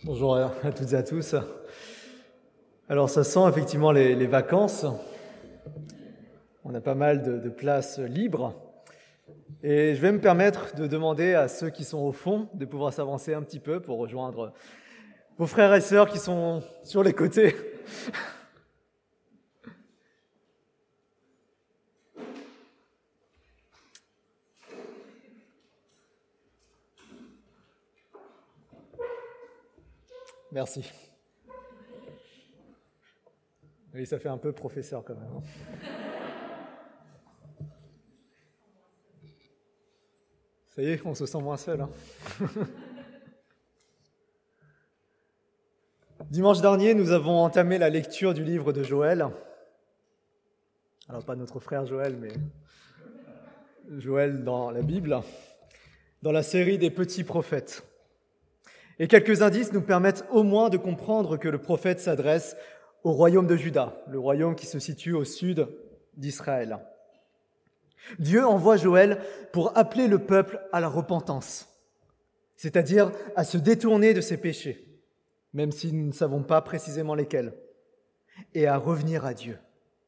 Bonjour à toutes et à tous. Alors ça sent effectivement les vacances. On a pas mal de places libres. Et je vais me permettre de demander à ceux qui sont au fond de pouvoir s'avancer un petit peu pour rejoindre vos frères et sœurs qui sont sur les côtés. Merci. Oui, ça fait un peu professeur quand même. Ça y est, on se sent moins seul. Dimanche dernier, nous avons entamé la lecture du livre de Joël. Alors pas notre frère Joël, mais Joël dans la Bible, dans la série des petits prophètes. Et quelques indices nous permettent au moins de comprendre que le prophète s'adresse au royaume de Juda, le royaume qui se situe au sud d'Israël. Dieu envoie Joël pour appeler le peuple à la repentance, c'est-à-dire à se détourner de ses péchés, même si nous ne savons pas précisément lesquels, et à revenir à Dieu.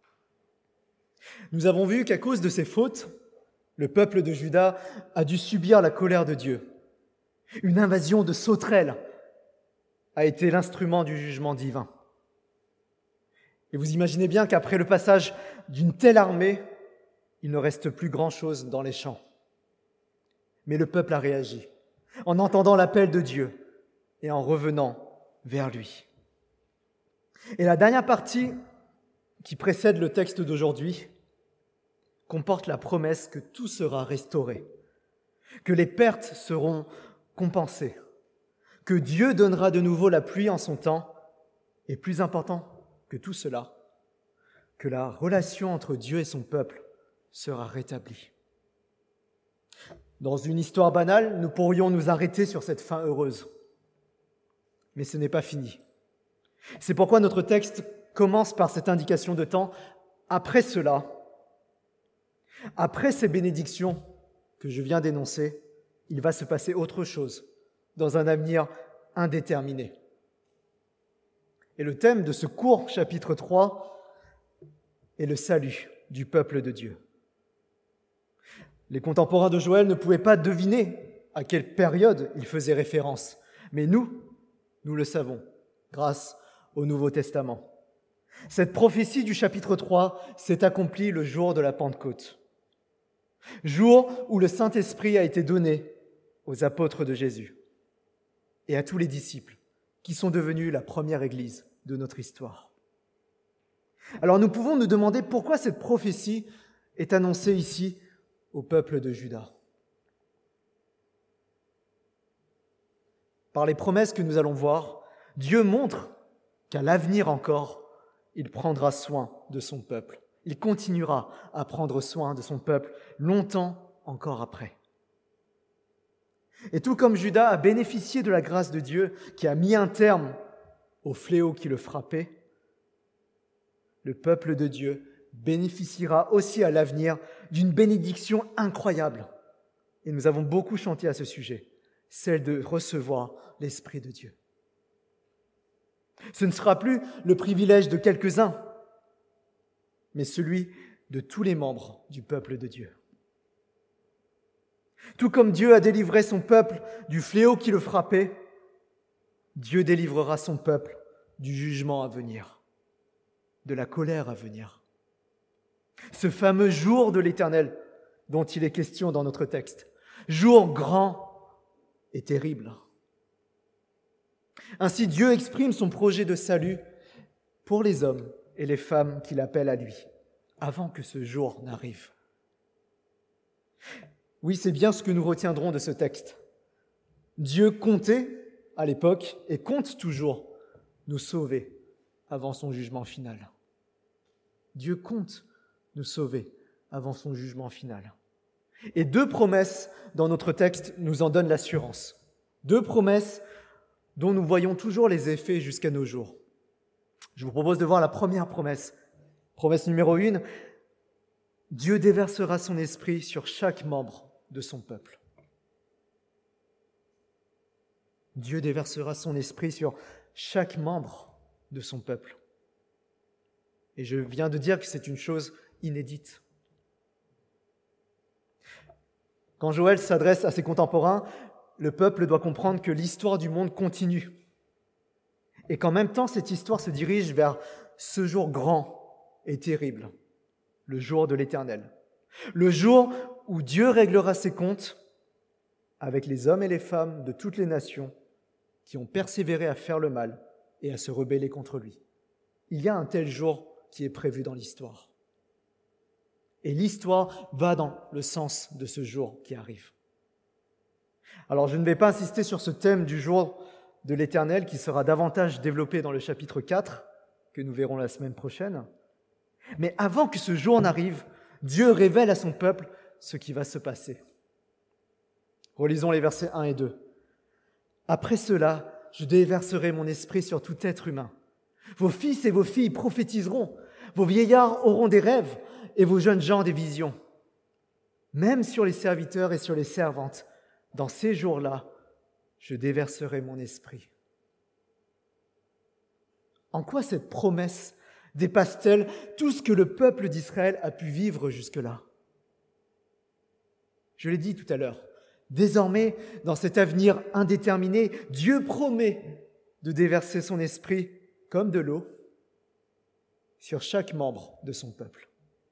Nous avons vu qu'à cause de ses fautes, le peuple de Juda a dû subir la colère de Dieu. Une invasion de sauterelles a été l'instrument du jugement divin. Et vous imaginez bien qu'après le passage d'une telle armée, il ne reste plus grand-chose dans les champs. Mais le peuple a réagi, en entendant l'appel de Dieu et en revenant vers lui. Et la dernière partie qui précède le texte d'aujourd'hui comporte la promesse que tout sera restauré, que les pertes seront compensées, que Dieu donnera de nouveau la pluie en son temps, et plus important que tout cela, que la relation entre Dieu et son peuple sera rétablie. Dans une histoire banale, nous pourrions nous arrêter sur cette fin heureuse. Mais ce n'est pas fini. C'est pourquoi notre texte commence par cette indication de temps. Après cela, après ces bénédictions que je viens d'énoncer, il va se passer autre chose, dans un avenir indéterminé. Et le thème de ce court chapitre 3 est le salut du peuple de Dieu. Les contemporains de Joël ne pouvaient pas deviner à quelle période il faisait référence, mais nous le savons, grâce au Nouveau Testament. Cette prophétie du chapitre 3 s'est accomplie le jour de la Pentecôte, jour où le Saint-Esprit a été donné aux apôtres de Jésus et à tous les disciples qui sont devenus la première Église de notre histoire. Alors nous pouvons nous demander pourquoi cette prophétie est annoncée ici au peuple de Juda. Par les promesses que nous allons voir, Dieu montre qu'à l'avenir encore, il prendra soin de son peuple. Il continuera à prendre soin de son peuple longtemps encore après. Et tout comme Juda a bénéficié de la grâce de Dieu qui a mis un terme au fléau qui le frappait, le peuple de Dieu bénéficiera aussi à l'avenir d'une bénédiction incroyable. Et nous avons beaucoup chanté à ce sujet, celle de recevoir l'Esprit de Dieu. Ce ne sera plus le privilège de quelques-uns, mais celui de tous les membres du peuple de Dieu. Tout comme Dieu a délivré son peuple du fléau qui le frappait, Dieu délivrera son peuple du jugement à venir, de la colère à venir. Ce fameux jour de l'Éternel dont il est question dans notre texte, jour grand et terrible. Ainsi, Dieu exprime son projet de salut pour les hommes et les femmes qu'il appelle à lui, avant que ce jour n'arrive. Oui, c'est bien ce que nous retiendrons de ce texte. Dieu comptait à l'époque et compte toujours nous sauver avant son jugement final. Dieu compte nous sauver avant son jugement final. Et deux promesses dans notre texte nous en donnent l'assurance. Deux promesses dont nous voyons toujours les effets jusqu'à nos jours. Je vous propose de voir la première promesse. Promesse numéro 1, Dieu déversera son esprit sur chaque membre de son peuple. Dieu déversera son esprit sur chaque membre de son peuple. Et je viens de dire que c'est une chose inédite. Quand Joël s'adresse à ses contemporains, le peuple doit comprendre que l'histoire du monde continue et qu'en même temps, cette histoire se dirige vers ce jour grand et terrible, le jour de l'Éternel, le jour où Dieu réglera ses comptes avec les hommes et les femmes de toutes les nations qui ont persévéré à faire le mal et à se rebeller contre lui. Il y a un tel jour qui est prévu dans l'histoire. Et l'histoire va dans le sens de ce jour qui arrive. Alors je ne vais pas insister sur ce thème du jour de l'Éternel qui sera davantage développé dans le chapitre 4, que nous verrons la semaine prochaine. Mais avant que ce jour n'arrive, Dieu révèle à son peuple ce qui va se passer. Relisons les versets 1 et 2. « Après cela, je déverserai mon esprit sur tout être humain. Vos fils et vos filles prophétiseront, vos vieillards auront des rêves et vos jeunes gens des visions. Même sur les serviteurs et sur les servantes, dans ces jours-là, je déverserai mon esprit. » En quoi cette promesse dépasse-t-elle tout ce que le peuple d'Israël a pu vivre jusque-là? Je l'ai dit tout à l'heure, désormais, dans cet avenir indéterminé, Dieu promet de déverser son esprit comme de l'eau sur chaque membre de son peuple.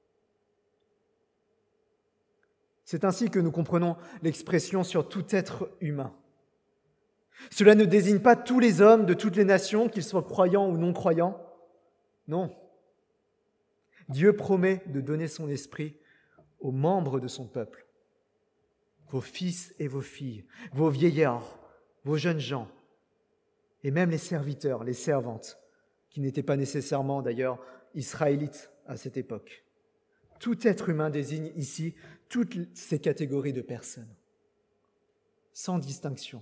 C'est ainsi que nous comprenons l'expression « sur tout être humain ». Cela ne désigne pas tous les hommes de toutes les nations, qu'ils soient croyants ou non croyants. Non. Dieu promet de donner son esprit aux membres de son peuple, vos fils et vos filles, vos vieillards, vos jeunes gens, et même les serviteurs, les servantes, qui n'étaient pas nécessairement d'ailleurs israélites à cette époque. Tout être humain désigne ici toutes ces catégories de personnes, sans distinction.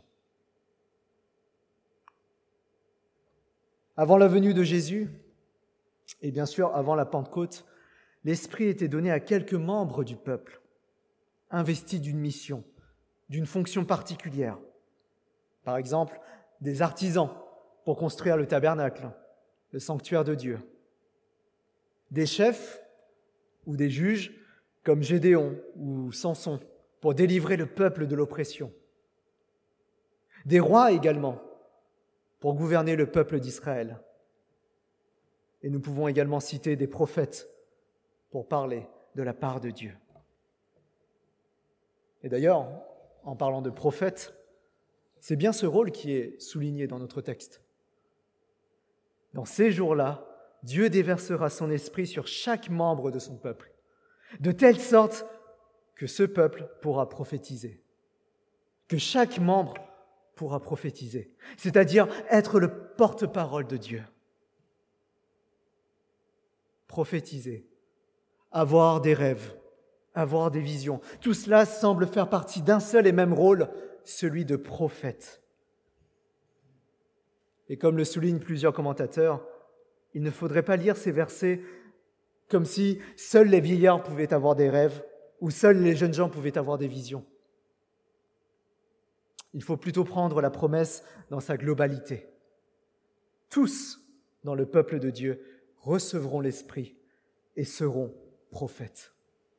Avant la venue de Jésus, et bien sûr avant la Pentecôte, l'Esprit était donné à quelques membres du peuple, investis d'une mission, d'une fonction particulière. Par exemple, des artisans pour construire le tabernacle, le sanctuaire de Dieu. Des chefs ou des juges comme Gédéon ou Samson pour délivrer le peuple de l'oppression. Des rois également pour gouverner le peuple d'Israël. Et nous pouvons également citer des prophètes pour parler de la part de Dieu. Et d'ailleurs, en parlant de prophètes, c'est bien ce rôle qui est souligné dans notre texte. Dans ces jours-là, Dieu déversera son esprit sur chaque membre de son peuple, de telle sorte que ce peuple pourra prophétiser, que chaque membre pourra prophétiser, c'est-à-dire être le porte-parole de Dieu. Prophétiser, avoir des rêves, avoir des visions, tout cela semble faire partie d'un seul et même rôle, celui de prophète. Et comme le soulignent plusieurs commentateurs, il ne faudrait pas lire ces versets comme si seuls les vieillards pouvaient avoir des rêves ou seuls les jeunes gens pouvaient avoir des visions. Il faut plutôt prendre la promesse dans sa globalité. Tous, dans le peuple de Dieu, recevront l'Esprit et seront prophètes.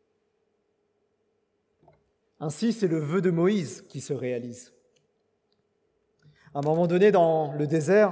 Ainsi, c'est le vœu de Moïse qui se réalise. À un moment donné, dans le désert,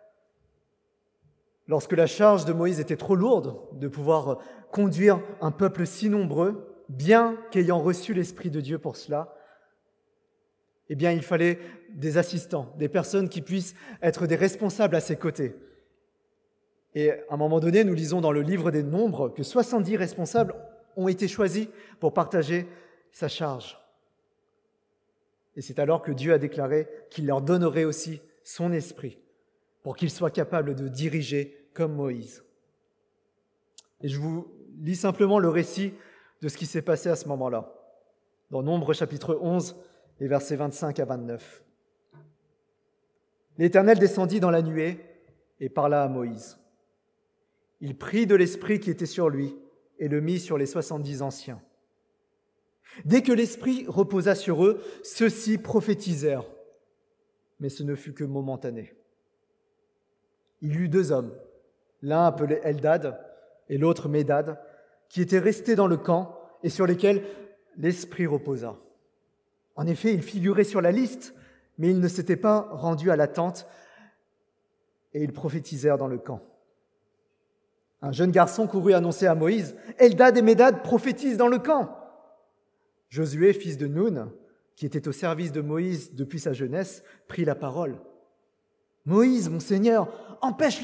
lorsque la charge de Moïse était trop lourde de pouvoir conduire un peuple si nombreux, bien qu'ayant reçu l'Esprit de Dieu pour cela, eh bien, il fallait des assistants, des personnes qui puissent être des responsables à ses côtés. Et à un moment donné, nous lisons dans le livre des Nombres que 70 responsables ont été choisis pour partager sa charge. Et c'est alors que Dieu a déclaré qu'il leur donnerait aussi son esprit pour qu'ils soient capables de diriger comme Moïse. Et je vous lis simplement le récit de ce qui s'est passé à ce moment-là. Dans Nombres chapitre 11, les versets 25 à 29. L'Éternel descendit dans la nuée et parla à Moïse. Il prit de l'esprit qui était sur lui et le mit sur les 70 anciens. Dès que l'esprit reposa sur eux, ceux-ci prophétisèrent. mais ce ne fut que momentané. Il y eut 2 hommes, l'un appelé Eldad et l'autre Médad, qui étaient restés dans le camp et sur lesquels l'Esprit reposa. En effet, ils figuraient sur la liste, mais ils ne s'étaient pas rendus à la tente et ils prophétisèrent dans le camp. Un jeune garçon courut annoncer à Moïse « Eldad et Médad prophétisent dans le camp !» Josué, fils de Nun, qui était au service de Moïse depuis sa jeunesse, prit la parole. « Moïse, mon Seigneur, empêche-les-en !»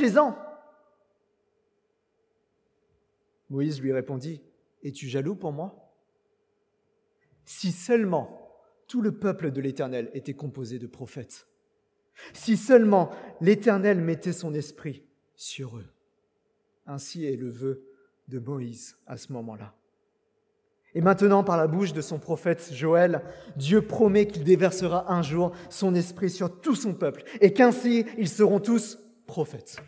Moïse lui répondit « Es-tu jaloux pour moi ? Si seulement tout le peuple de l'Éternel était composé de prophètes, si seulement l'Éternel mettait son esprit sur eux. » Ainsi est le vœu de Moïse à ce moment-là. Et maintenant, par la bouche de son prophète Joël, Dieu promet qu'il déversera un jour son esprit sur tout son peuple et qu'ainsi ils seront tous prophètes.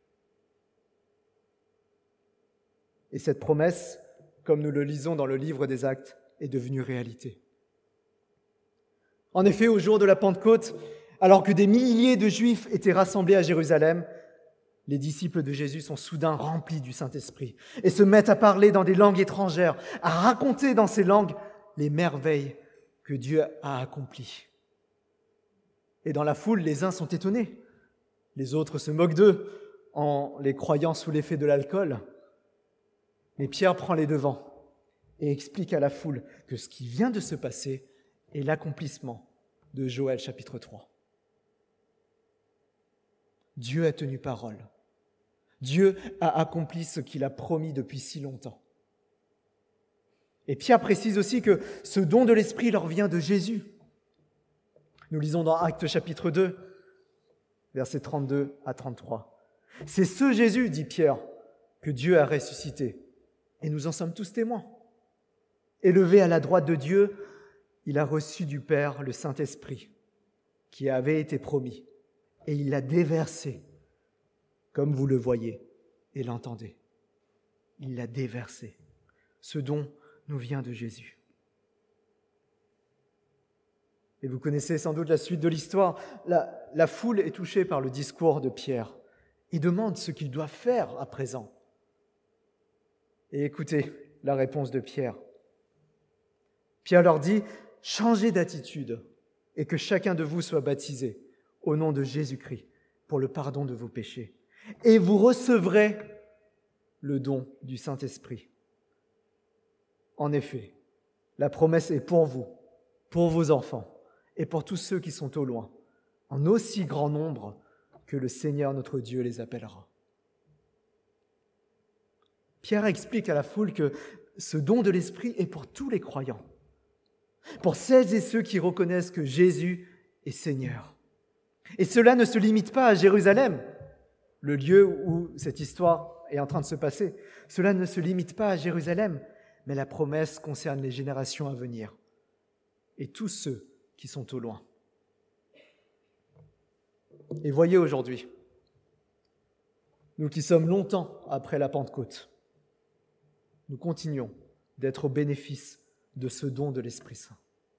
Et cette promesse, comme nous le lisons dans le livre des Actes, est devenue réalité. En effet, au jour de la Pentecôte, alors que des milliers de Juifs étaient rassemblés à Jérusalem, les disciples de Jésus sont soudain remplis du Saint-Esprit et se mettent à parler dans des langues étrangères, à raconter dans ces langues les merveilles que Dieu a accomplies. Et dans la foule, les uns sont étonnés, les autres se moquent d'eux en les croyant sous l'effet de l'alcool. Mais Pierre prend les devants et explique à la foule que ce qui vient de se passer est l'accomplissement de Joël chapitre 3. Dieu a tenu parole. Dieu a accompli ce qu'il a promis depuis si longtemps. Et Pierre précise aussi que ce don de l'Esprit leur vient de Jésus. Nous lisons dans Actes chapitre 2, versets 32 à 33. « C'est ce Jésus, dit Pierre, que Dieu a ressuscité, et nous en sommes tous témoins. Élevé à la droite de Dieu, il a reçu du Père le Saint-Esprit, qui avait été promis, et il l'a déversé, comme vous le voyez et l'entendez. Il l'a déversé. Ce don nous vient de Jésus. » Et vous connaissez sans doute la suite de l'histoire. La foule est touchée par le discours de Pierre et demande ce qu'ils doivent faire à présent. Et écoutez la réponse de Pierre. Pierre leur dit « Changez d'attitude et que chacun de vous soit baptisé au nom de Jésus-Christ pour le pardon de vos péchés. Et vous recevrez le don du Saint-Esprit. En effet, la promesse est pour vous, pour vos enfants et pour tous ceux qui sont au loin, en aussi grand nombre que le Seigneur notre Dieu les appellera. » Pierre explique à la foule que ce don de l'Esprit est pour tous les croyants, pour celles et ceux qui reconnaissent que Jésus est Seigneur. Et cela ne se limite pas à Jérusalem, le lieu où cette histoire est en train de se passer. Cela ne se limite pas à Jérusalem, mais la promesse concerne les générations à venir et tous ceux qui sont au loin. Et voyez aujourd'hui, nous qui sommes longtemps après la Pentecôte, nous continuons d'être au bénéfice de ce don de l'Esprit Saint.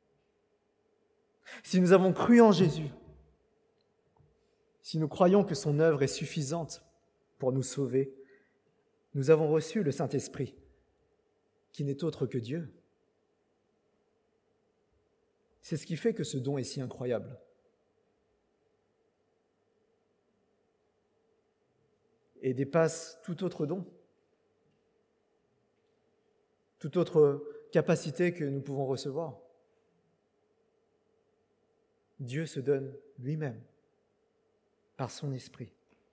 Si nous avons cru en Jésus, si nous croyons que son œuvre est suffisante pour nous sauver, nous avons reçu le Saint-Esprit, qui n'est autre que Dieu. C'est ce qui fait que ce don est si incroyable. Et dépasse tout autre don, toute autre capacité que nous pouvons recevoir. Dieu se donne lui-même par son Esprit.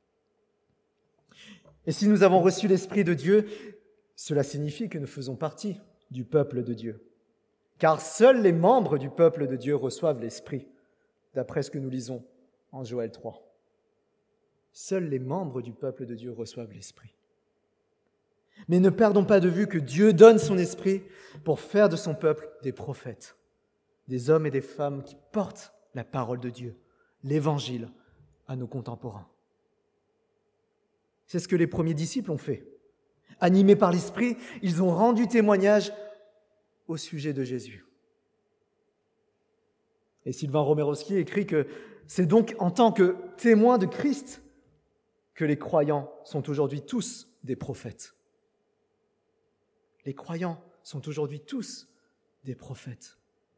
Et si nous avons reçu l'Esprit de Dieu, cela signifie que nous faisons partie du peuple de Dieu. Car seuls les membres du peuple de Dieu reçoivent l'Esprit, d'après ce que nous lisons en Joël 3. Seuls les membres du peuple de Dieu reçoivent l'Esprit. Mais ne perdons pas de vue que Dieu donne son Esprit pour faire de son peuple des prophètes, des hommes et des femmes qui portent la parole de Dieu, l'Évangile, à nos contemporains. C'est ce que les premiers disciples ont fait. Animés par l'Esprit, ils ont rendu témoignage au sujet de Jésus. Et Sylvain Romerowski écrit que c'est donc en tant que témoins de Christ que les croyants sont aujourd'hui tous des prophètes. Les croyants sont aujourd'hui tous des prophètes.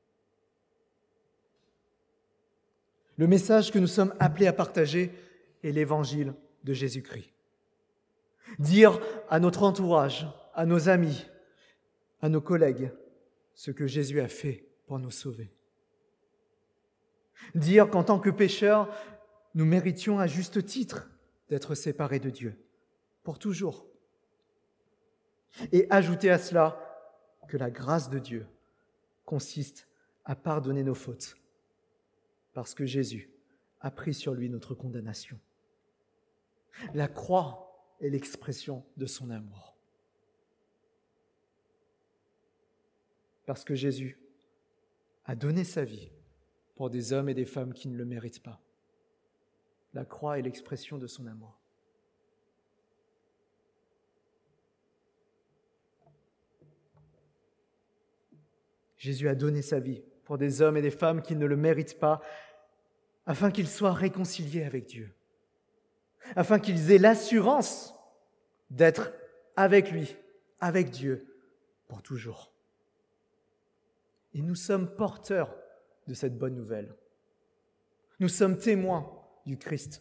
Le message que nous sommes appelés à partager est l'évangile de Jésus-Christ. Dire à notre entourage, à nos amis, à nos collègues, ce que Jésus a fait pour nous sauver. Dire qu'en tant que pécheurs, nous méritions à juste titre d'être séparés de Dieu, pour toujours. Et ajouter à cela que la grâce de Dieu consiste à pardonner nos fautes, parce que Jésus a pris sur lui notre condamnation. La croix est l'expression de son amour. Parce que Jésus a donné sa vie pour des hommes et des femmes qui ne le méritent pas. La croix est l'expression de son amour. Jésus a donné sa vie pour des hommes et des femmes qui ne le méritent pas, afin qu'ils soient réconciliés avec Dieu, afin qu'ils aient l'assurance d'être avec lui, avec Dieu, pour toujours. Et nous sommes porteurs de cette bonne nouvelle. Nous sommes témoins du Christ,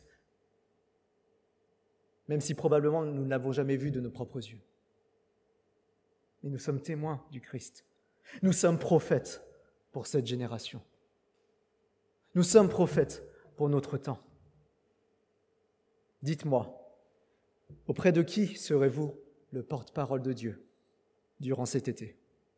même si probablement nous ne l'avons jamais vu de nos propres yeux. Mais nous sommes témoins du Christ. Nous sommes prophètes pour cette génération. Nous sommes prophètes pour notre temps. Dites-moi, auprès de qui serez-vous le porte-parole de Dieu durant cet été ?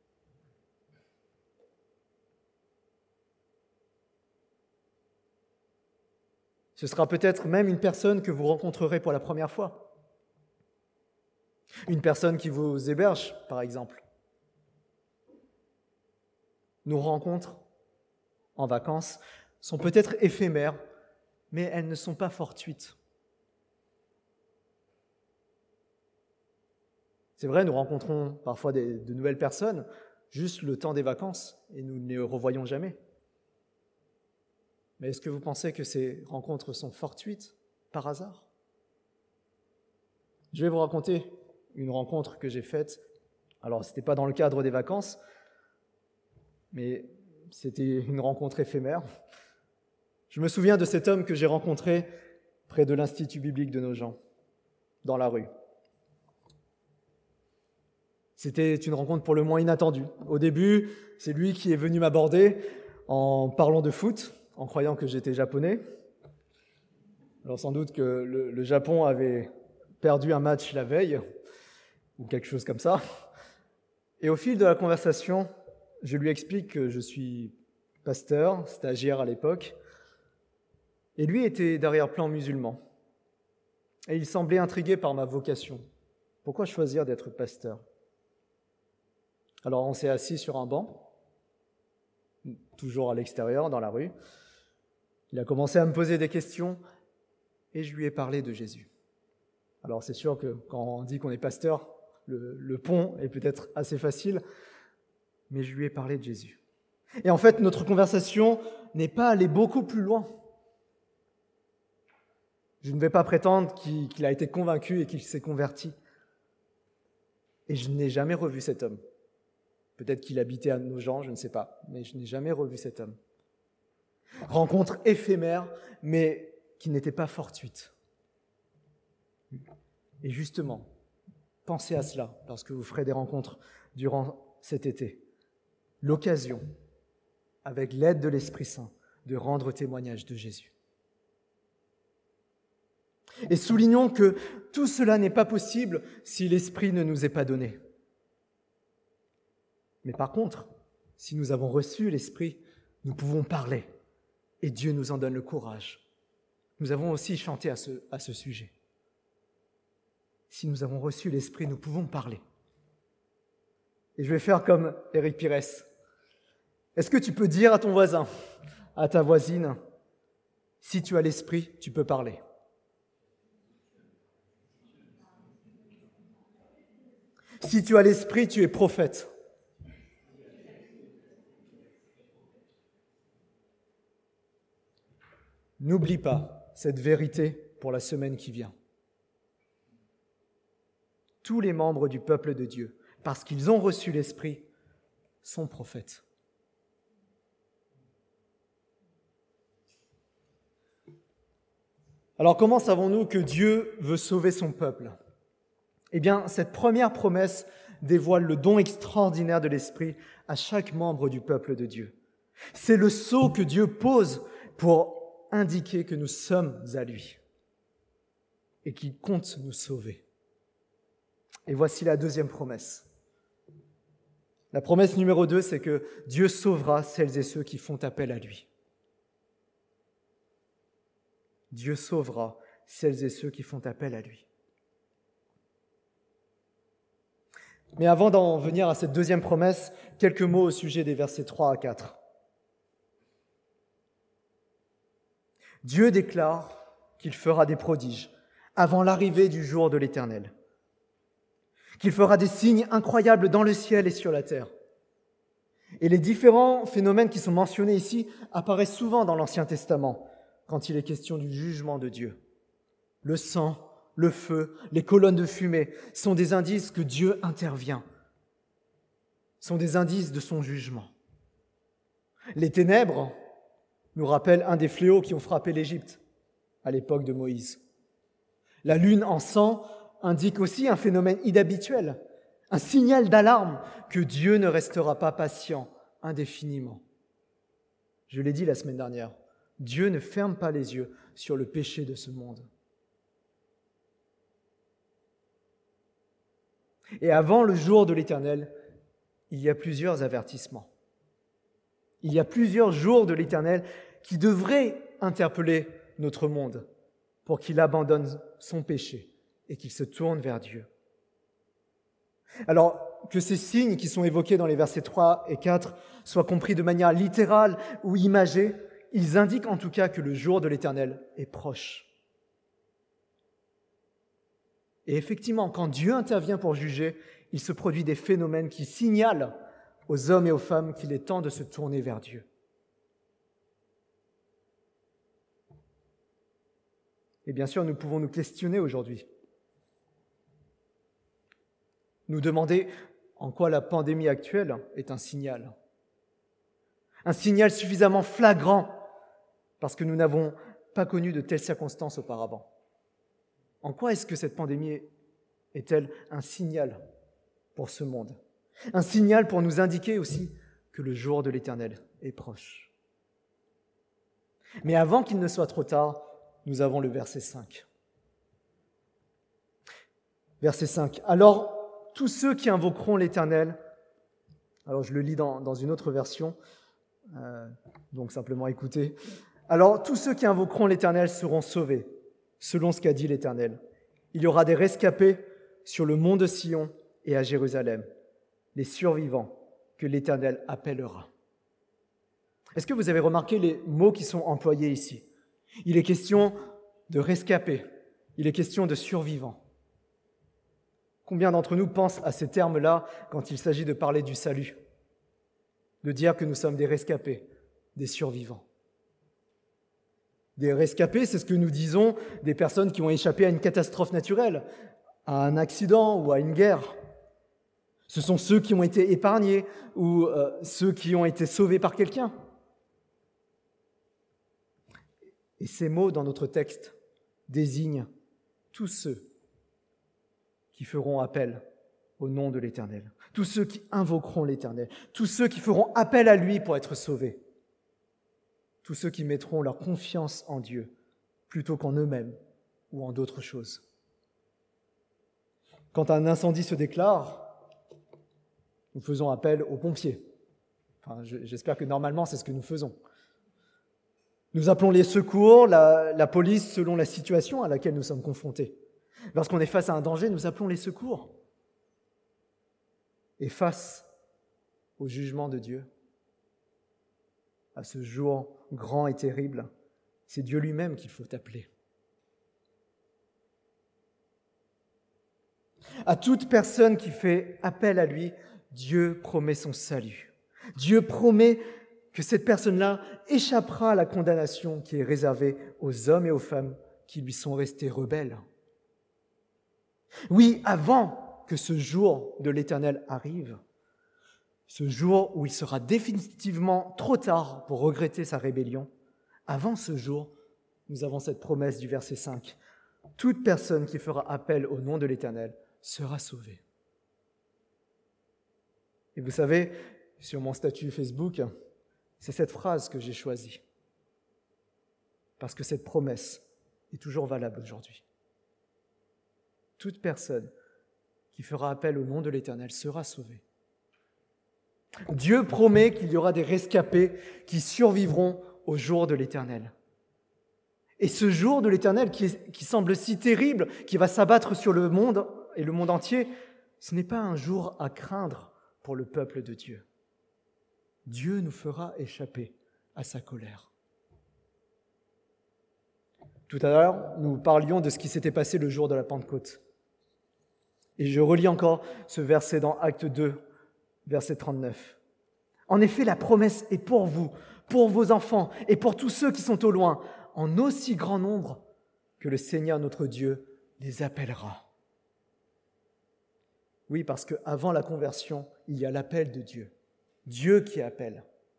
Ce sera peut-être même une personne que vous rencontrerez pour la première fois. Une personne qui vous héberge, par exemple. Nos rencontres en vacances sont peut-être éphémères, mais elles ne sont pas fortuites. C'est vrai, nous rencontrons parfois de nouvelles personnes, juste le temps des vacances, et nous ne les revoyons jamais. Mais est-ce que vous pensez que ces rencontres sont fortuites, par hasard ? Je vais vous raconter une rencontre que j'ai faite. Alors, ce n'était pas dans le cadre des vacances, mais c'était une rencontre éphémère. Je me souviens de cet homme que j'ai rencontré près de l'Institut biblique de Nogent, dans la rue. C'était une rencontre pour le moins inattendue. Au début, c'est lui qui est venu m'aborder en parlant de foot, en croyant que j'étais japonais. Alors sans doute que le Japon avait perdu un match la veille, ou quelque chose comme ça. Et au fil de la conversation, je lui explique que je suis pasteur, stagiaire à l'époque, et lui était d'arrière-plan musulman. Et il semblait intrigué par ma vocation. Pourquoi choisir d'être pasteur ? Alors on s'est assis sur un banc, toujours à l'extérieur, dans la rue. Il a commencé à me poser des questions et je lui ai parlé de Jésus. Alors c'est sûr que quand on dit qu'on est pasteur, le pont est peut-être assez facile, mais je lui ai parlé de Jésus. Et en fait, notre conversation n'est pas allée beaucoup plus loin. Je ne vais pas prétendre qu'il a été convaincu et qu'il s'est converti. Et je n'ai jamais revu cet homme. Peut-être qu'il habitait à Nogent, je ne sais pas, mais je n'ai jamais revu cet homme. Rencontre éphémère, mais qui n'était pas fortuite. Et justement, pensez à cela lorsque vous ferez des rencontres durant cet été. L'occasion, avec l'aide de l'Esprit Saint, de rendre témoignage de Jésus. Et soulignons que tout cela n'est pas possible si l'Esprit ne nous est pas donné. Mais par contre, si nous avons reçu l'Esprit, nous pouvons parler. Et Dieu nous en donne le courage. Nous avons aussi chanté à ce sujet. Si nous avons reçu l'Esprit, nous pouvons parler. Et je vais faire comme Éric Pires. Est-ce que tu peux dire à ton voisin, à ta voisine, si tu as l'Esprit, tu peux parler ? Si tu as l'Esprit, tu es prophète. N'oublie pas cette vérité pour la semaine qui vient. Tous les membres du peuple de Dieu, parce qu'ils ont reçu l'Esprit, sont prophètes. Alors comment savons-nous que Dieu veut sauver son peuple ? Eh bien, cette première promesse dévoile le don extraordinaire de l'Esprit à chaque membre du peuple de Dieu. C'est le sceau que Dieu pose pour indiquer que nous sommes à lui et qu'il compte nous sauver. Et voici la deuxième promesse. La promesse numéro 2, c'est que Dieu sauvera celles et ceux qui font appel à lui. Dieu sauvera celles et ceux qui font appel à lui. Mais avant d'en venir à cette deuxième promesse, quelques mots au sujet des versets 3 à 4. Dieu déclare qu'il fera des prodiges avant l'arrivée du jour de l'Éternel, qu'il fera des signes incroyables dans le ciel et sur la terre. Et les différents phénomènes qui sont mentionnés ici apparaissent souvent dans l'Ancien Testament quand il est question du jugement de Dieu. Le sang, le feu, les colonnes de fumée sont des indices que Dieu intervient, sont des indices de son jugement. Les ténèbres nous rappellent un des fléaux qui ont frappé l'Égypte à l'époque de Moïse. La lune en sang indique aussi un phénomène inhabituel, un signal d'alarme que Dieu ne restera pas patient indéfiniment. Je l'ai dit la semaine dernière, Dieu ne ferme pas les yeux sur le péché de ce monde. Et avant le jour de l'Éternel, il y a plusieurs avertissements. Il y a plusieurs jours de l'Éternel qui devraient interpeller notre monde pour qu'il abandonne son péché et qu'il se tourne vers Dieu. Alors, que ces signes qui sont évoqués dans les versets 3 et 4 soient compris de manière littérale ou imagée, ils indiquent en tout cas que le jour de l'Éternel est proche. Et effectivement, quand Dieu intervient pour juger, il se produit des phénomènes qui signalent aux hommes et aux femmes qu'il est temps de se tourner vers Dieu. Et bien sûr, nous pouvons nous questionner aujourd'hui. Nous demander en quoi la pandémie actuelle est un signal. Un signal suffisamment flagrant parce que nous n'avons pas connu de telles circonstances auparavant. En quoi est-ce que cette pandémie est-elle un signal pour ce monde ? Un signal pour nous indiquer aussi que le jour de l'Éternel est proche. Mais avant qu'il ne soit trop tard, nous avons le verset 5. Verset 5. Alors, tous ceux qui invoqueront l'Éternel, alors je le lis dans une autre version, donc simplement écoutez. Alors, tous ceux qui invoqueront l'Éternel seront sauvés, selon ce qu'a dit l'Éternel. Il y aura des rescapés sur le mont de Sion et à Jérusalem, les survivants que l'Éternel appellera. Est-ce que vous avez remarqué les mots qui sont employés ici ? Il est question de rescapés, il est question de survivants. Combien d'entre nous pensent à ces termes-là quand il s'agit de parler du salut ? De dire que nous sommes des rescapés, des survivants. Des rescapés, c'est ce que nous disons des personnes qui ont échappé à une catastrophe naturelle, à un accident ou à une guerre. Ce sont ceux qui ont été épargnés ou ceux qui ont été sauvés par quelqu'un. Et ces mots dans notre texte désignent tous ceux qui feront appel au nom de l'Éternel, tous ceux qui invoqueront l'Éternel, tous ceux qui feront appel à lui pour être sauvés, tous ceux qui mettront leur confiance en Dieu plutôt qu'en eux-mêmes ou en d'autres choses. Quand un incendie se déclare, nous faisons appel aux pompiers. Enfin, j'espère que normalement, c'est ce que nous faisons. Nous appelons les secours, la police, selon la situation à laquelle nous sommes confrontés. Lorsqu'on est face à un danger, nous appelons les secours. Et face au jugement de Dieu, à ce jour grand et terrible, c'est Dieu lui-même qu'il faut appeler. À toute personne qui fait appel à lui, Dieu promet son salut. Dieu promet que cette personne-là échappera à la condamnation qui est réservée aux hommes et aux femmes qui lui sont restés rebelles. Oui, avant que ce jour de l'Éternel arrive, ce jour où il sera définitivement trop tard pour regretter sa rébellion, avant ce jour, nous avons cette promesse du verset 5. Toute personne qui fera appel au nom de l'Éternel sera sauvée. Et vous savez, sur mon statut Facebook, c'est cette phrase que j'ai choisie. Parce que cette promesse est toujours valable aujourd'hui. Toute personne qui fera appel au nom de l'Éternel sera sauvée. Dieu promet qu'il y aura des rescapés qui survivront au jour de l'Éternel. Et ce jour de l'Éternel qui semble si terrible, qui va s'abattre sur le monde et le monde entier, ce n'est pas un jour à craindre pour le peuple de Dieu. Dieu nous fera échapper à sa colère. Tout à l'heure, nous parlions de ce qui s'était passé le jour de la Pentecôte. Et je relis encore ce verset dans Actes 2, verset 39. En effet, la promesse est pour vous, pour vos enfants et pour tous ceux qui sont au loin, en aussi grand nombre que le Seigneur notre Dieu les appellera. Oui, parce qu'avant la conversion, il y a l'appel de Dieu. Dieu qui appelle.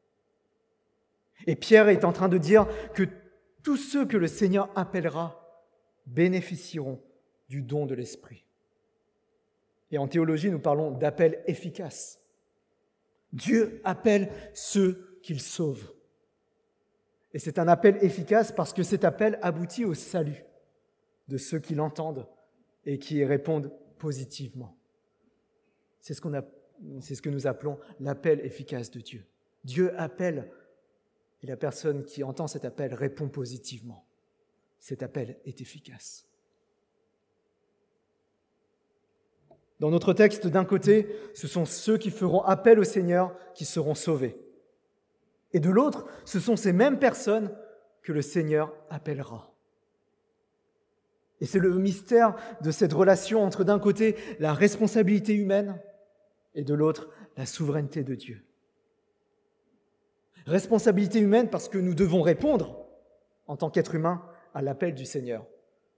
Et Pierre est en train de dire que tous ceux que le Seigneur appellera bénéficieront du don de l'Esprit. Et en théologie, nous parlons d'appel efficace. Dieu appelle ceux qu'il sauve. Et c'est un appel efficace parce que cet appel aboutit au salut de ceux qui l'entendent et qui y répondent positivement. C'est ce que nous appelons l'appel efficace de Dieu. Dieu appelle et la personne qui entend cet appel répond positivement. Cet appel est efficace. Dans notre texte, d'un côté, ce sont ceux qui feront appel au Seigneur qui seront sauvés. Et de l'autre, ce sont ces mêmes personnes que le Seigneur appellera. Et c'est le mystère de cette relation entre, d'un côté, la responsabilité humaine et de l'autre, la souveraineté de Dieu. Responsabilité humaine parce que nous devons répondre, en tant qu'être humain, à l'appel du Seigneur.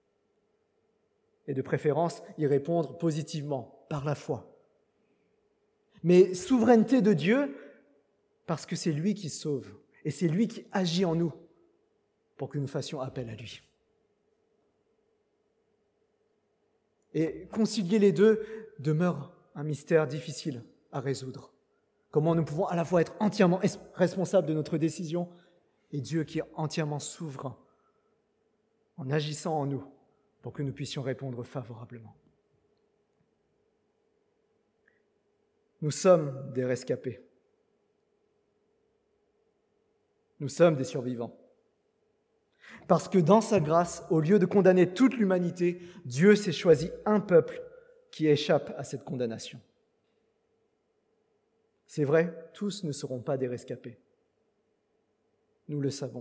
Et de préférence, y répondre positivement, par la foi. Mais souveraineté de Dieu, parce que c'est lui qui sauve, et c'est lui qui agit en nous pour que nous fassions appel à lui. Et concilier les deux demeure un mystère difficile à résoudre. Comment nous pouvons à la fois être entièrement responsables de notre décision et Dieu qui est entièrement souverain en agissant en nous pour que nous puissions répondre favorablement. Nous sommes des rescapés. Nous sommes des survivants. Parce que dans sa grâce, au lieu de condamner toute l'humanité, Dieu s'est choisi un peuple qui échappe à cette condamnation. C'est vrai, tous ne seront pas des rescapés. Nous le savons.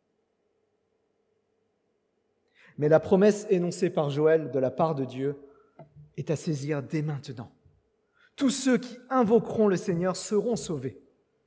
Mais la promesse énoncée par Joël de la part de Dieu est à saisir dès maintenant. Tous ceux qui invoqueront le Seigneur seront sauvés.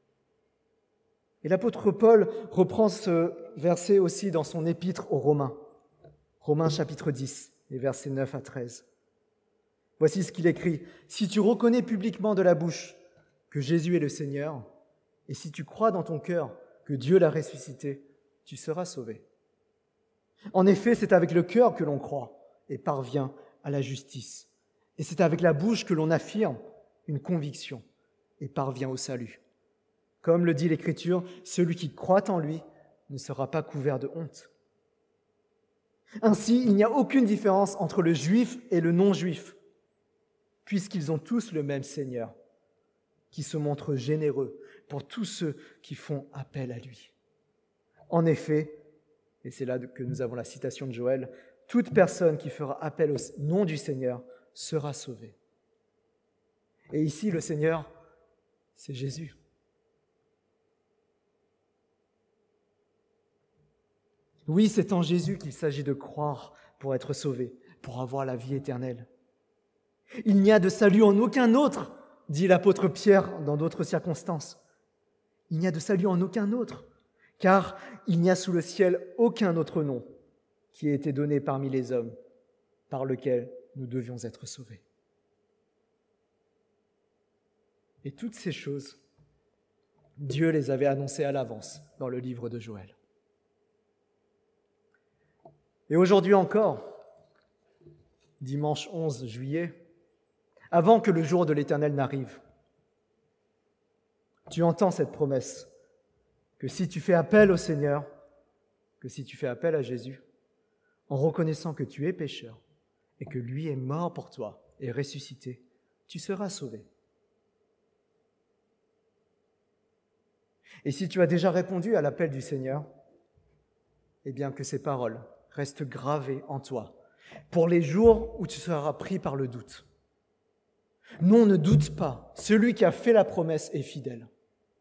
Et l'apôtre Paul reprend ce verset aussi dans son épître aux Romains. Romains chapitre 10, les versets 9 à 13. Voici ce qu'il écrit. « Si tu reconnais publiquement de la bouche que Jésus est le Seigneur, et si tu crois dans ton cœur que Dieu l'a ressuscité, tu seras sauvé. En effet, c'est avec le cœur que l'on croit et parvient à la justice. Et c'est avec la bouche que l'on affirme une conviction et parvient au salut. Comme le dit l'Écriture, celui qui croit en lui ne sera pas couvert de honte. Ainsi, il n'y a aucune différence entre le juif et le non-juif, puisqu'ils ont tous le même Seigneur, qui se montre généreux pour tous ceux qui font appel à lui. En effet, et c'est là que nous avons la citation de Joël, toute personne qui fera appel au nom du Seigneur sera sauvée. Et ici, le Seigneur, c'est Jésus. Oui, c'est en Jésus qu'il s'agit de croire pour être sauvé, pour avoir la vie éternelle. Il n'y a de salut en aucun autre, dit l'apôtre Pierre dans d'autres circonstances. Il n'y a de salut en aucun autre, car il n'y a sous le ciel aucun autre nom qui ait été donné parmi les hommes par lequel nous devions être sauvés. Et toutes ces choses, Dieu les avait annoncées à l'avance dans le livre de Joël. Et aujourd'hui encore, dimanche 11 juillet, avant que le jour de l'Éternel n'arrive, tu entends cette promesse que si tu fais appel au Seigneur, que si tu fais appel à Jésus, en reconnaissant que tu es pécheur et que lui est mort pour toi et ressuscité, tu seras sauvé. Et si tu as déjà répondu à l'appel du Seigneur, eh bien que ces paroles restent gravées en toi pour les jours où tu seras pris par le doute. Non, ne doute pas, celui qui a fait la promesse est fidèle.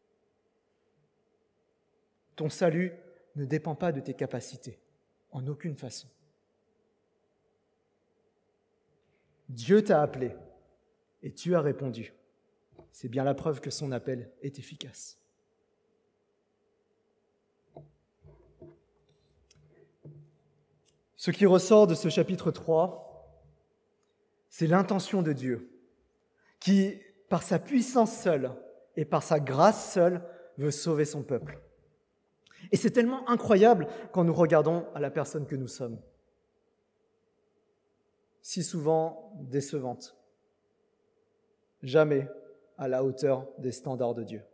Ton salut ne dépend pas de tes capacités, en aucune façon. Dieu t'a appelé et tu as répondu. C'est bien la preuve que son appel est efficace. Ce qui ressort de ce chapitre 3, c'est l'intention de Dieu, qui, par sa puissance seule et par sa grâce seule, veut sauver son peuple. Et c'est tellement incroyable quand nous regardons à la personne que nous sommes. Si souvent décevante, jamais à la hauteur des standards de Dieu.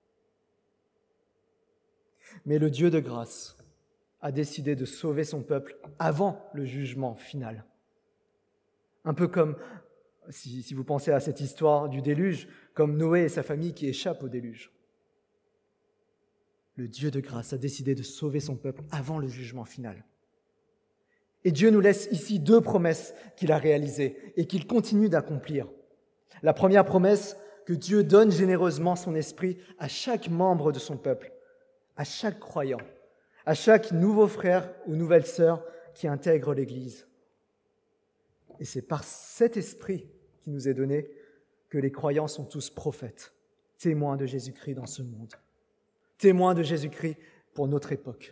Mais le Dieu de grâce a décidé de sauver son peuple avant le jugement final. Un peu comme, si vous pensez à cette histoire du déluge, comme Noé et sa famille qui échappent au déluge. Le Dieu de grâce a décidé de sauver son peuple avant le jugement final. Et Dieu nous laisse ici 2 promesses qu'il a réalisées et qu'il continue d'accomplir. La première promesse, que Dieu donne généreusement son esprit à chaque membre de son peuple, à chaque croyant, à chaque nouveau frère ou nouvelle sœur qui intègre l'Église. Et c'est par cet esprit qui nous est donné que les croyants sont tous prophètes, témoins de Jésus-Christ dans ce monde, témoins de Jésus-Christ pour notre époque.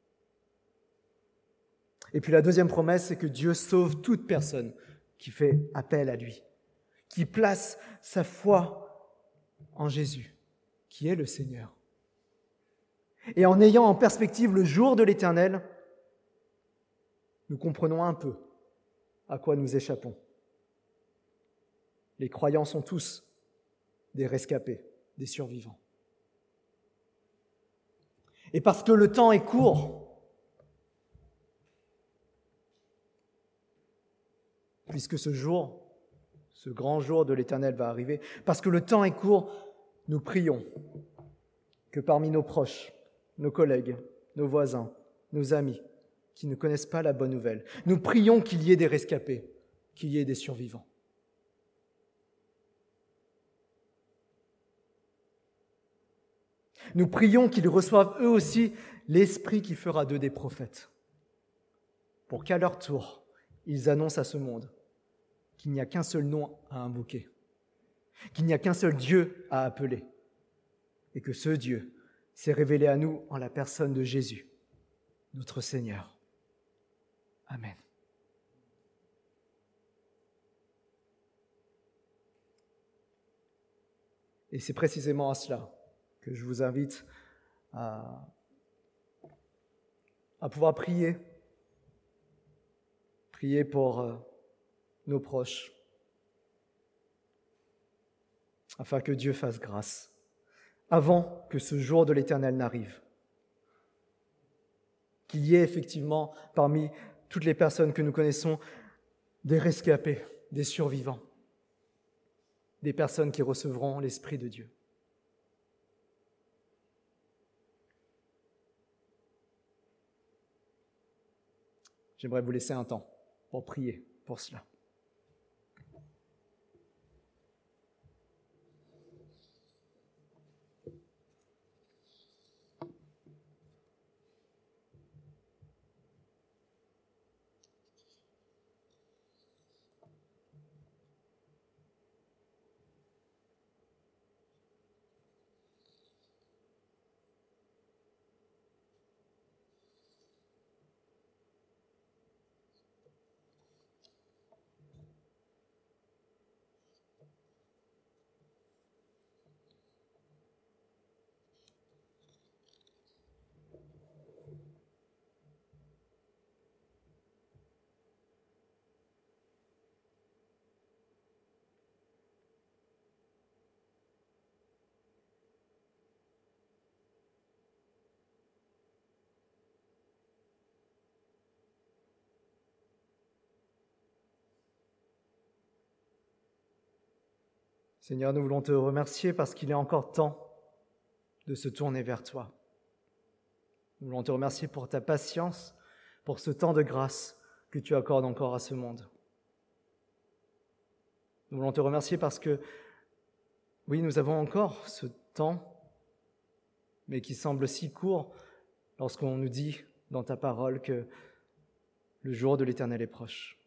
Et puis la deuxième promesse, c'est que Dieu sauve toute personne qui fait appel à lui, qui place sa foi en Jésus, qui est le Seigneur. Et en ayant en perspective le jour de l'Éternel, nous comprenons un peu à quoi nous échappons. Les croyants sont tous des rescapés, des survivants. Et parce que le temps est court, puisque ce jour, ce grand jour de l'Éternel va arriver, parce que le temps est court, nous prions que parmi nos proches, nos collègues, nos voisins, nos amis, qui ne connaissent pas la bonne nouvelle, nous prions qu'il y ait des rescapés, qu'il y ait des survivants. Nous prions qu'ils reçoivent eux aussi l'esprit qui fera d'eux des prophètes, pour qu'à leur tour, ils annoncent à ce monde qu'il n'y a qu'un seul nom à invoquer, qu'il n'y a qu'un seul Dieu à appeler, et que ce Dieu s'est révélé à nous en la personne de Jésus, notre Seigneur. Amen. Et c'est précisément à cela que je vous invite à pouvoir prier pour nos proches, afin que Dieu fasse grâce, avant que ce jour de l'Éternel n'arrive. Qu'il y ait effectivement parmi toutes les personnes que nous connaissons des rescapés, des survivants, des personnes qui recevront l'Esprit de Dieu. J'aimerais vous laisser un temps pour prier pour cela. Seigneur, nous voulons te remercier parce qu'il est encore temps de se tourner vers toi. Nous voulons te remercier pour ta patience, pour ce temps de grâce que tu accordes encore à ce monde. Nous voulons te remercier parce que, oui, nous avons encore ce temps, mais qui semble si court lorsqu'on nous dit dans ta parole que le jour de l'Éternel est proche.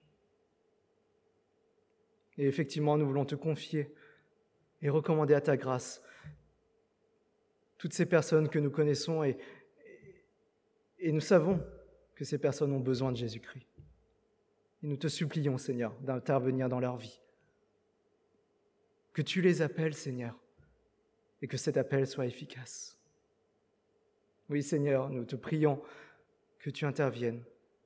Et effectivement, nous voulons te confier et recommander à ta grâce toutes ces personnes que nous connaissons et nous savons que ces personnes ont besoin de Jésus-Christ. Et nous te supplions, Seigneur, d'intervenir dans leur vie. Que tu les appelles, Seigneur, et que cet appel soit efficace. Oui, Seigneur, nous te prions que tu interviennes.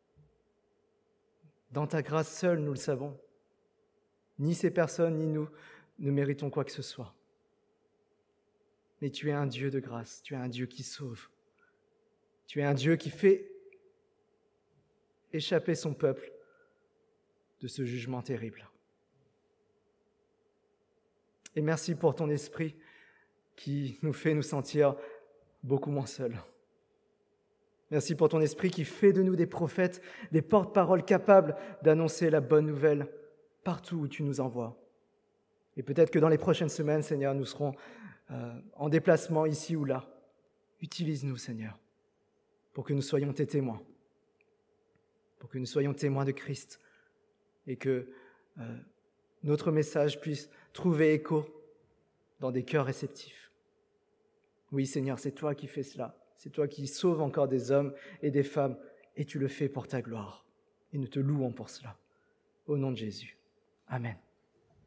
Dans ta grâce seule, nous le savons. Ni ces personnes, ni nous ne méritons quoi que ce soit. Mais tu es un Dieu de grâce, tu es un Dieu qui sauve. Tu es un Dieu qui fait échapper son peuple de ce jugement terrible. Et merci pour ton esprit qui nous fait nous sentir beaucoup moins seuls. Merci pour ton esprit qui fait de nous des prophètes, des porte-paroles capables d'annoncer la bonne nouvelle partout où tu nous envoies. Et peut-être que dans les prochaines semaines, Seigneur, nous serons en déplacement ici ou là. Utilise-nous, Seigneur, pour que nous soyons tes témoins, pour que nous soyons témoins de Christ et que notre message puisse trouver écho dans des cœurs réceptifs. Oui, Seigneur, c'est toi qui fais cela. C'est toi qui sauves encore des hommes et des femmes et tu le fais pour ta gloire. Et nous te louons pour cela. Au nom de Jésus. Amen.